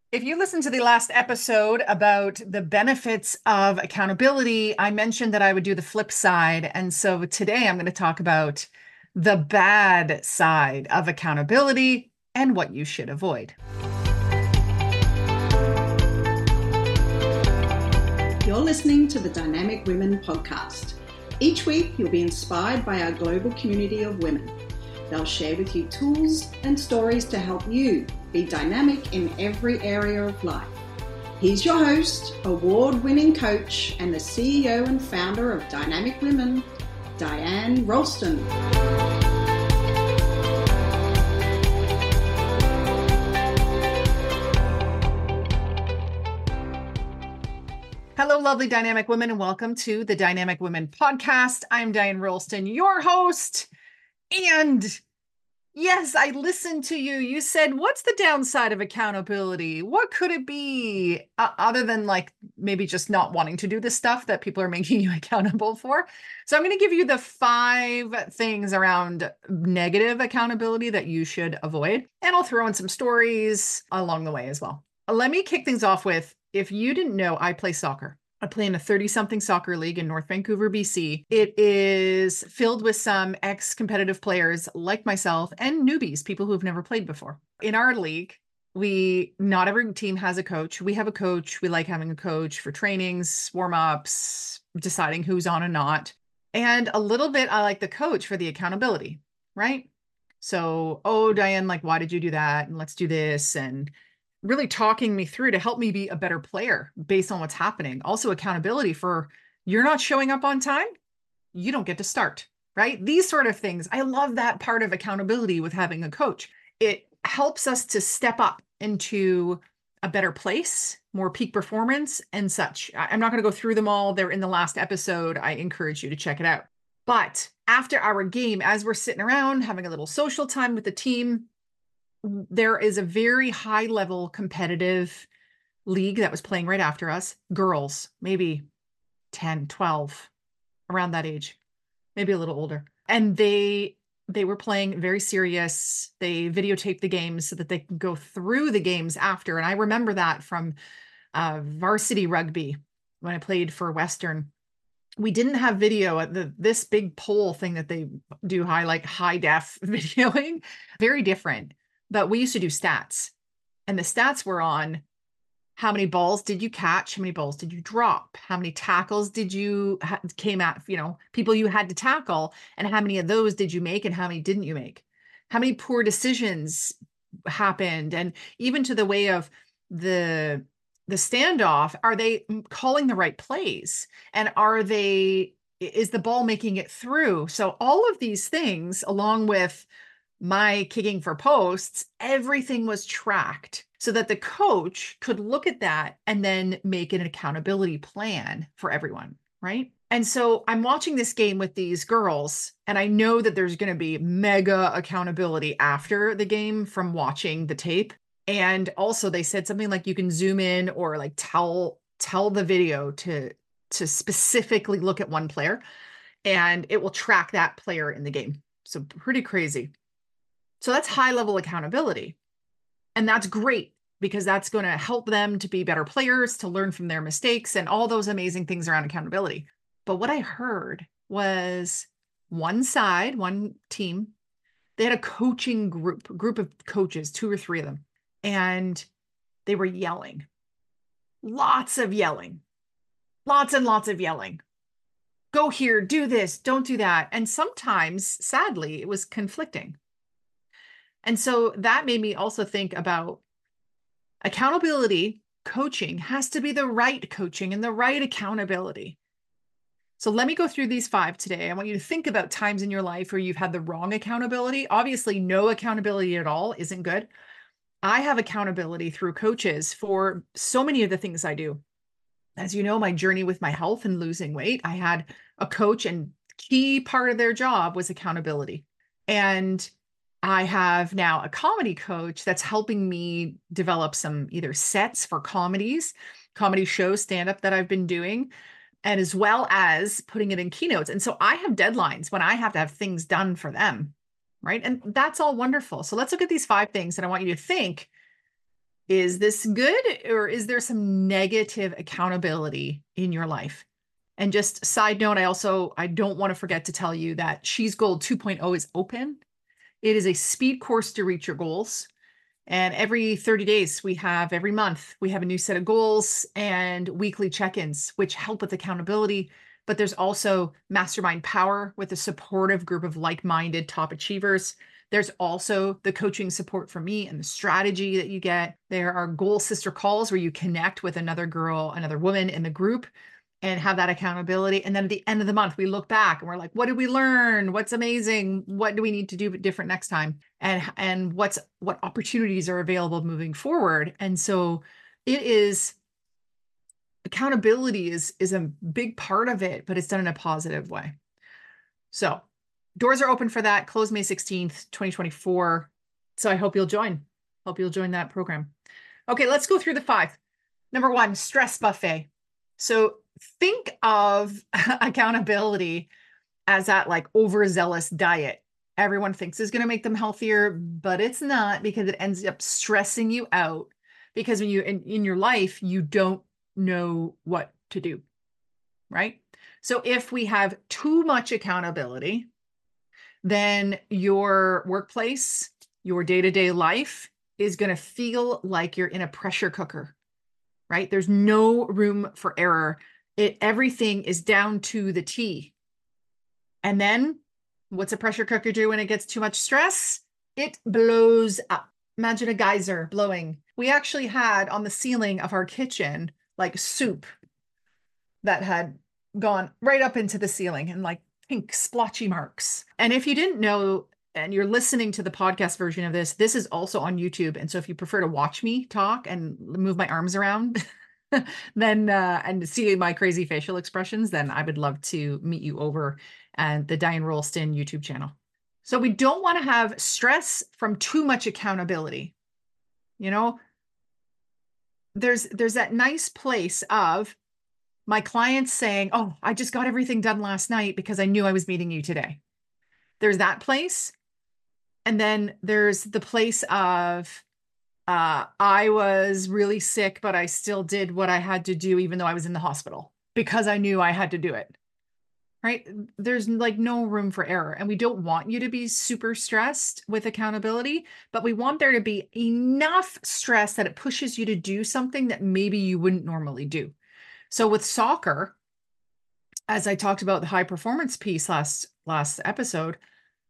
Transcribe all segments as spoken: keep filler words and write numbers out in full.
If you listen to the last episode about the benefits of accountability, I mentioned that I would do the flip side. And so today I'm going to talk about the bad side of accountability and what you should avoid. You're listening to the Dynamic Women podcast. Each week, you'll be inspired by our global community of women. They'll share with you tools and stories to help you be dynamic in every area of life. He's your host, award-winning coach, and the C E O and founder of Dynamic Women, Diane Ralston. Hello, lovely dynamic women, and welcome to the Dynamic Women podcast. I'm Diane Ralston, your host. And yes, I listened to you. You said, what's the downside of accountability? What could it be uh, other than like maybe just not wanting to do the stuff that people are making you accountable for? So I'm going to give you the five things around negative accountability that you should avoid. And I'll throw in some stories along the way as well. Let me kick things off with, if you didn't know, I play soccer. I play in a thirty-something soccer league in North Vancouver, B C. It is filled with some ex-competitive players like myself and newbies, people who have never played before. In our league, we not every team has a coach. We have a coach. We like having a coach for trainings, warm-ups, deciding who's on and not. And a little bit, I like the coach for the accountability, right? So, oh, Diane, like, why did you do that? And let's do this. And really talking me through to help me be a better player based on what's happening. Also accountability for you're not showing up on time, you don't get to start, right? These sort of things. I love that part of accountability with having a coach. It helps us to step up into a better place, more peak performance and such. I'm not going to go through them all. They're in the last episode. I encourage you to check it out. But after our game, as we're sitting around having a little social time with the team, there is a very high level competitive league that was playing right after us. Girls, maybe ten, twelve, around that age, maybe a little older. And they they were playing very serious. They videotaped the games so that they can go through the games after. And I remember that from uh, varsity rugby when I played for Western. We didn't have video at the this big pole thing that they do, high like high def videoing, very different. But we used to do stats, and the stats were on how many balls did you catch? How many balls did you drop? How many tackles did you ha- came at, you know, people you had to tackle, and how many of those did you make and how many didn't you make? How many poor decisions happened? And even to the way of the the standoff, are they calling the right plays? And are they, is the ball making it through? So all of these things, along with my kicking for posts, everything was tracked so that the coach could look at that and then make an accountability plan for everyone, right? And so I'm watching this game with these girls, and I know that there's going to be mega accountability after the game from watching the tape. And also they said something like you can zoom in or like tell tell the video to to specifically look at one player, and it will track that player in the game. So pretty crazy. So that's high level accountability. And that's great because that's going to help them to be better players, to learn from their mistakes and all those amazing things around accountability. But what I heard was one side, one team, they had a coaching group, group of coaches, two or three of them, and they were yelling. Lots of yelling. Lots and lots of yelling. Go here, do this, don't do that. And sometimes, sadly, it was conflicting. And so that made me also think about accountability. Coaching has to be the right coaching and the right accountability. So let me go through these five today. I want you to think about times in your life where you've had the wrong accountability. Obviously, no accountability at all isn't good. I have accountability through coaches for so many of the things I do. As you know, my journey with my health and losing weight, I had a coach, and key part of their job was accountability. And I have now a comedy coach that's helping me develop some either sets for comedies, comedy shows, stand-up that I've been doing, and as well as putting it in keynotes. And so I have deadlines when I have to have things done for them, right? And that's all wonderful. So let's look at these five things, and I want you to think, is this good, or is there some negative accountability in your life? And just side note, I also, I don't want to forget to tell you that She's Gold 2.0 is open. It is a speed course to reach your goals. And every thirty days, we have every month, we have a new set of goals and weekly check-ins, which help with accountability. But there's also mastermind power with a supportive group of like-minded top achievers. There's also the coaching support from me and the strategy that you get. There are goal sister calls where you connect with another girl, another woman in the group, and have that accountability. And then at the end of the month, we look back and we're like, what did we learn? What's amazing? What do we need to do different next time? And, and what's, what opportunities are available moving forward? And so it is, accountability is, is a big part of it, but it's done in a positive way. So doors are open for that, close May sixteenth, twenty twenty-four. So I hope you'll join. Hope you'll join that program. Okay, let's go through the five. Number one, stress buffet. So think of accountability as that like overzealous diet everyone thinks is going to make them healthier, but it's not, because it ends up stressing you out, because when you in, in your life, you don't know what to do, right? So if we have too much accountability, then your workplace, your day-to-day life is going to feel like you're in a pressure cooker, right? There's no room for error. It, everything is down to the T. And then what's a pressure cooker do when it gets too much stress? It blows up. Imagine a geyser blowing. We actually had on the ceiling of our kitchen, like soup that had gone right up into the ceiling and like pink splotchy marks. And if you didn't know, and you're listening to the podcast version of this, this is also on YouTube. And so if you prefer to watch me talk and move my arms around, then uh, and see my crazy facial expressions, then I would love to meet you over at the Diane Rollston YouTube channel. So we don't want to have stress from too much accountability. You know, there's there's that nice place of my clients saying, oh, I just got everything done last night because I knew I was meeting you today. There's that place. And then there's the place of, uh, I was really sick, but I still did what I had to do, even though I was in the hospital, because I knew I had to do it, right? There's like no room for error. And we don't want you to be super stressed with accountability, but we want there to be enough stress that it pushes you to do something that maybe you wouldn't normally do. So with soccer, as I talked about the high performance piece last, last episode,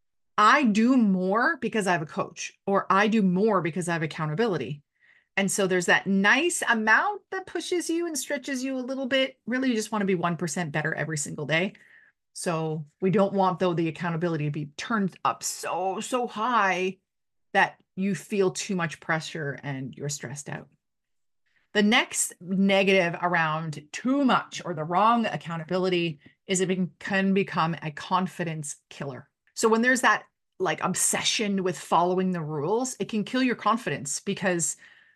I do more because I have a coach, or I do more because I have accountability. And so there's that nice amount that pushes you and stretches you a little bit. Really, you just want to be one percent better every single day. So we don't want, though, the accountability to be turned up so, so high that you feel too much pressure and you're stressed out. The next negative around too much or the wrong accountability is it can become a confidence killer. So when there's that like obsession with following the rules, it can kill your confidence, because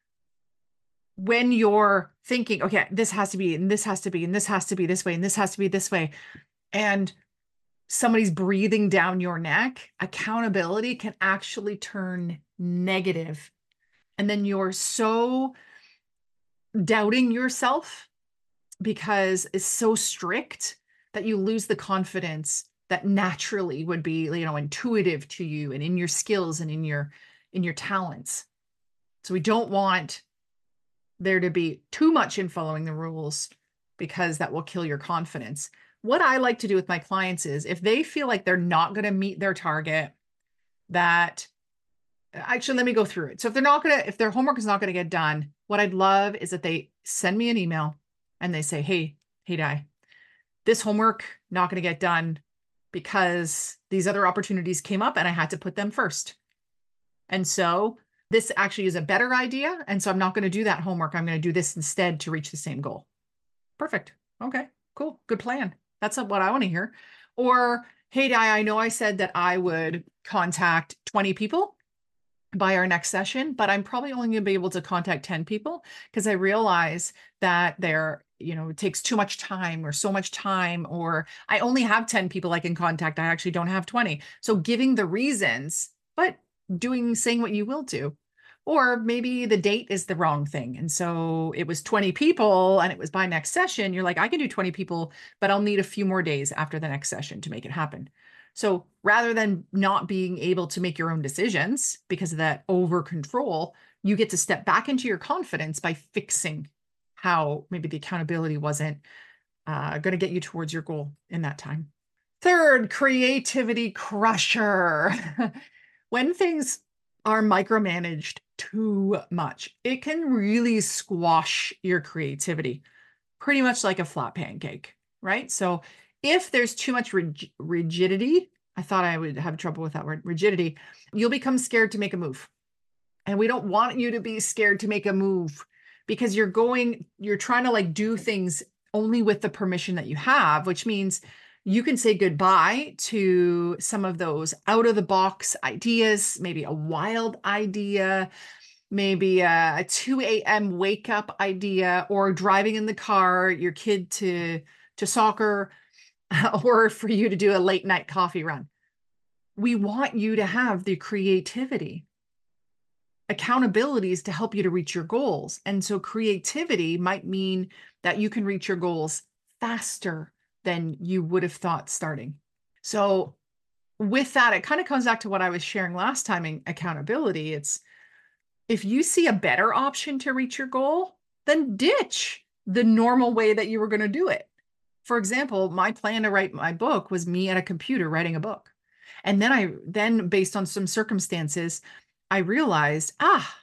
when you're thinking, okay, this has to be, and this has to be, and this has to be this way, and this has to be this way, and somebody's breathing down your neck, accountability can actually turn negative. And then you're so doubting yourself because it's so strict that you lose the confidence that naturally would be, you know, intuitive to you and in your skills and in your, in your talents. So we don't want there to be too much in following the rules, because that will kill your confidence. What I like to do with my clients is, if they feel like they're not going to meet their target, that actually, let me go through it. So if they're not going to, if their homework is not going to get done, what I'd love is that they send me an email and they say, hey, hey, Di, this homework not going to get done because these other opportunities came up and I had to put them first. And so this actually is a better idea. And so I'm not going to do that homework. I'm going to do this instead to reach the same goal. Perfect. Okay, cool. Good plan. That's what I want to hear. Or, hey, Di, I know I said that I would contact twenty people by our next session, but I'm probably only going to be able to contact ten people because I realize that they're, you know, it takes too much time or so much time, or I only have ten people I can contact. I actually don't have twenty. So giving the reasons, but doing, saying what you will do. Or maybe the date is the wrong thing. And so it was twenty people and it was by next session. You're like, I can do twenty people, but I'll need a few more days after the next session to make it happen. So rather than not being able to make your own decisions because of that over control, you get to step back into your confidence by fixing how maybe the accountability wasn't uh, going to get you towards your goal in that time. Third, creativity crusher. When things are micromanaged too much, it can really squash your creativity, pretty much like a flat pancake, right? So if there's too much rig- rigidity, I thought I would have trouble with that word, rigidity, you'll become scared to make a move. And we don't want you to be scared to make a move because you're going, you're trying to like do things only with the permission that you have, which means you can say goodbye to some of those out of the box ideas, maybe a wild idea, maybe a two a.m. wake up idea, or driving in the car, your kid to, to soccer, or for you to do a late night coffee run. We want you to have the creativity. Accountability is to help you to reach your goals. And so creativity might mean that you can reach your goals faster than you would have thought starting. So with that, it kind of comes back to what I was sharing last time in accountability. It's if you see a better option to reach your goal, then ditch the normal way that you were going to do it. For example, my plan to write my book was me at a computer writing a book. And then I, then based on some circumstances, I realized, ah,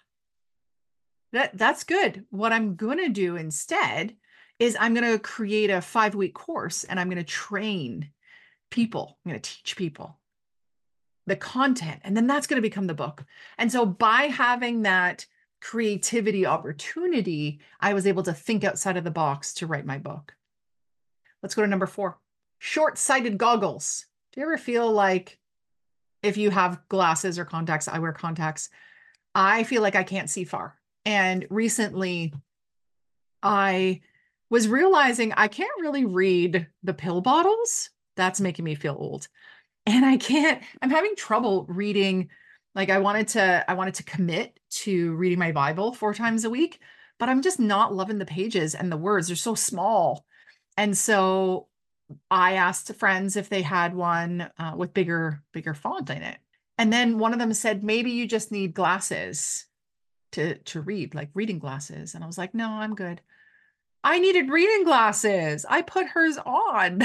that that's good. What I'm going to do instead is I'm going to create a five week course and I'm going to train people. I'm going to teach people the content, and then that's going to become the book. And so by having that creativity opportunity, I was able to think outside of the box to write my book. Let's go to number four, short-sighted goggles. Do you ever feel like if you have glasses or contacts, I wear contacts, I feel like I can't see far. And recently I was realizing I can't really read the pill bottles. That's making me feel old. And I can't, I'm having trouble reading. Like I wanted to, I wanted to commit to reading my Bible four times a week, but I'm just not loving the pages and the words. They're so small. And so I asked friends if they had one uh, with bigger, bigger font in it. And then one of them said, maybe you just need glasses to, to read, like reading glasses. And I was like, no, I'm good. I needed reading glasses. I put hers on.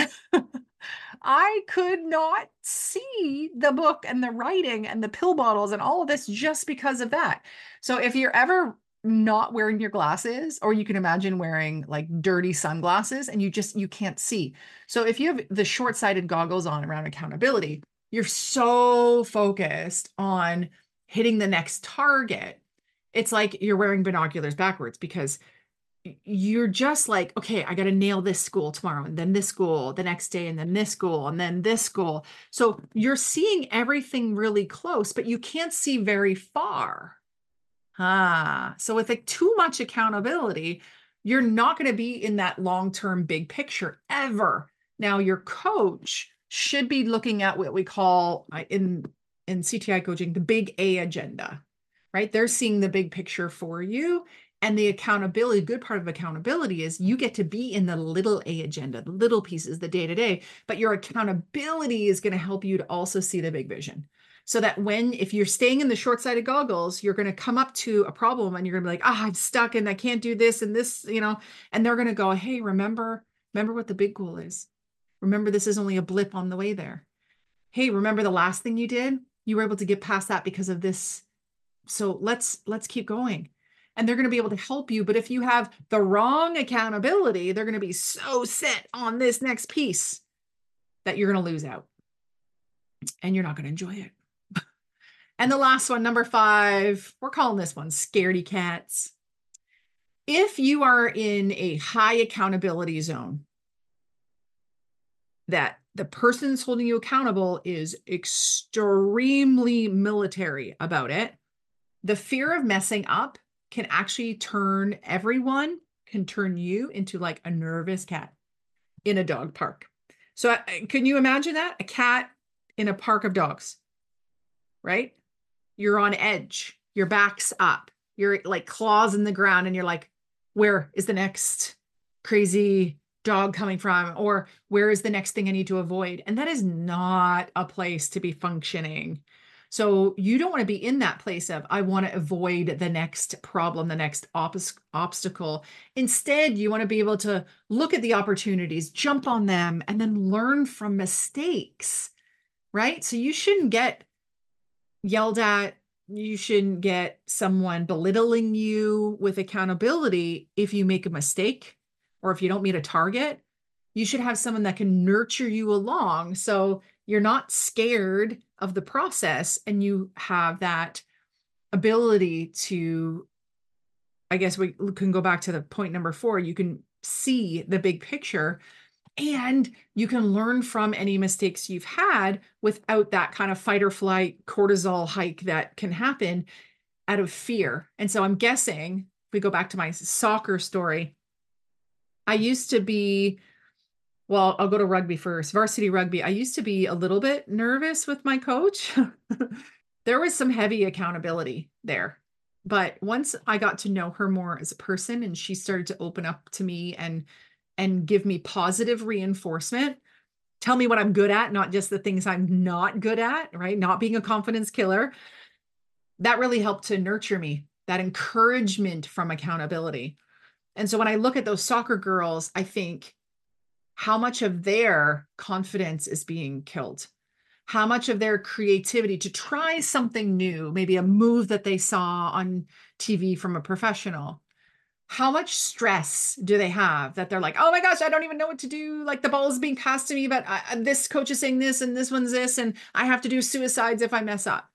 I could not see the book and the writing and the pill bottles and all of this just because of that. So if you're ever not wearing your glasses, or you can imagine wearing like dirty sunglasses and you just, you can't see. So if you have the short-sighted goggles on around accountability, you're so focused on hitting the next target. It's like you're wearing binoculars backwards because you're just like, okay, I got to nail this school tomorrow, and then this school the next day, and then this school, and then this school. So you're seeing everything really close, but you can't see very far. Ah, so with like too much accountability, you're not going to be in that long-term big picture ever. Now, your coach should be looking at what we call uh, in, in C T I coaching, the big A agenda, right? They're seeing the big picture for you. And the accountability, good part of accountability is you get to be in the little A agenda, the little pieces, the day-to-day, but your accountability is going to help you to also see the big vision. So that when, if you're staying in the short-sighted goggles, you're going to come up to a problem and you're going to be like, ah, oh, I'm stuck and I can't do this and this, you know, and they're going to go, hey, remember, remember what the big goal is. Remember, this is only a blip on the way there. Hey, remember the last thing you did? You were able to get past that because of this. So let's, let's keep going. And they're going to be able to help you. But if you have the wrong accountability, they're going to be so set on this next piece that you're going to lose out and you're not going to enjoy it. And the last one, number five, we're calling this one scaredy cats. If you are in a high accountability zone, that the person that's holding you accountable is extremely military about it, the fear of messing up can actually turn everyone, can turn you into like a nervous cat in a dog park. So uh, can you imagine that? A cat in a park of dogs, right? You're on edge. your back's up, you're like claws in the ground, and you're like, where is the next crazy dog coming from? Or where is the next thing I need to avoid? And that is not a place to be functioning. So you don't want to be in that place of, I want to avoid the next problem, the next op- obstacle. Instead, you want to be able to look at the opportunities, jump on them, and then learn from mistakes, right? So you shouldn't get yelled at. You shouldn't get someone belittling you with accountability if you make a mistake or if you don't meet a target. You should have someone that can nurture you along, so you're not scared of the process, and you have that ability to, I guess we can go back to the point number four, you can see the big picture, and you can learn from any mistakes you've had without that kind of fight or flight cortisol hike that can happen out of fear. And so I'm guessing, if we go back to my soccer story, I used to be, well, I'll go to rugby first, varsity rugby. I used to be a little bit nervous with my coach. There was some heavy accountability there. But once I got to know her more as a person, and she started to open up to me and, and give me positive reinforcement, tell me what I'm good at, not just the things I'm not good at, right? Not being a confidence killer. That really helped to nurture me, that encouragement from accountability. And so when I look at those soccer girls, I think, how much of their confidence is being killed? How much of their creativity to try something new, maybe a move that they saw on T V from a professional? How much stress do they have that they're like, oh my gosh, I don't even know what to do. Like, the ball is being passed to me, but I, this coach is saying this and this one's this, and I have to do suicides if I mess up.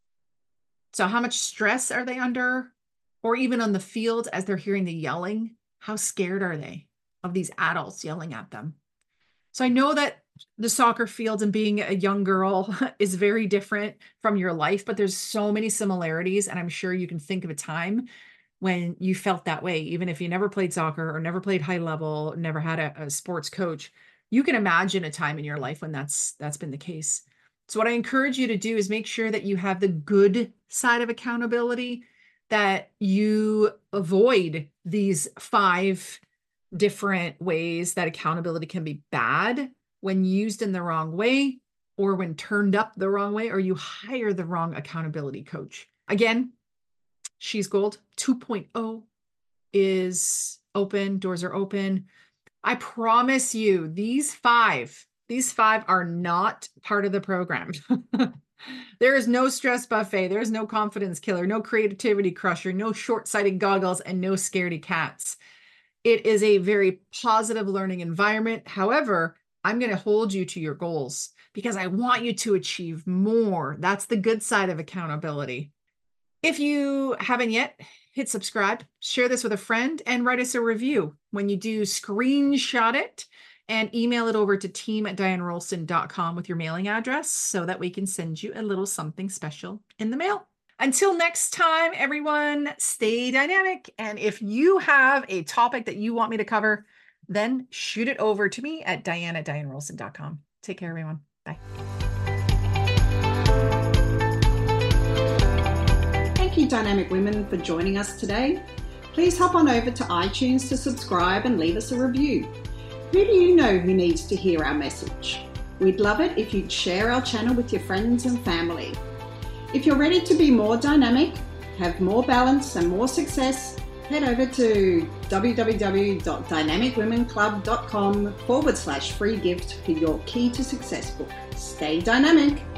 So how much stress are they under? Or even on the field, as they're hearing the yelling, how scared are they of these adults yelling at them? So I know that the soccer field and being a young girl is very different from your life, but there's so many similarities. And I'm sure you can think of a time when you felt that way, even if you never played soccer or never played high level, never had a, a sports coach. You can imagine a time in your life when that's that's been the case. So what I encourage you to do is make sure that you have the good side of accountability, that you avoid these five different ways that accountability can be bad when used in the wrong way, or when turned up the wrong way, or you hire the wrong accountability coach. Again, She's Gold two point oh is open. Doors are open. I promise you, these five, these five are not part of the program. There is no stress buffet. There is no confidence killer, no creativity crusher, no short-sighted goggles, and no scaredy cats. It is a very positive learning environment. However, I'm going to hold you to your goals because I want you to achieve more. That's the good side of accountability. If you haven't yet, hit subscribe, share this with a friend, and write us a review. When you do, screenshot it and email it over to team at diane rolston dot com with your mailing address so that we can send you a little something special in the mail. Until next time, everyone, stay dynamic. And if you have a topic that you want me to cover, then shoot it over to me at diane at diane rolston dot com. Take care, everyone. Bye. Thank you, Dynamic Women, for joining us today. Please hop on over to iTunes to subscribe and leave us a review. Who do you know who needs to hear our message? We'd love it if you'd share our channel with your friends and family. If you're ready to be more dynamic, have more balance and more success, head over to www.dynamicwomenclub.com forward slash free gift for your Key to Success book. Stay dynamic.